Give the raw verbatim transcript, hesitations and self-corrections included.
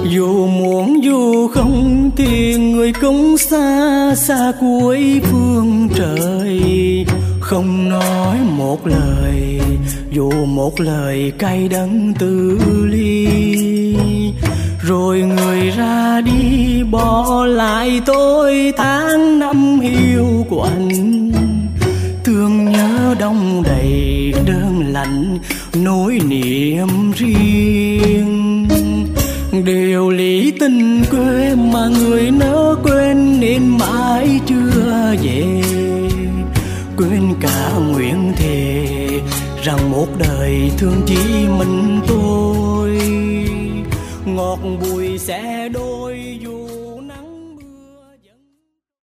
Dù muốn dù không thì người cũng xa xa cuối phương trời. Không nói một lời, dù một lời cay đắng từ ly. Rồi người ra đi bỏ lại tôi tháng năm hiu quạnh. Thương nhớ đông đầy đơn lạnh nỗi niềm riêng. Điều lý tình quê mà người nỡ quên nên mãi chưa về. Quên cả nguyện thề rằng một đời thương chỉ mình tôi. Ngọt bùi sẽ đôi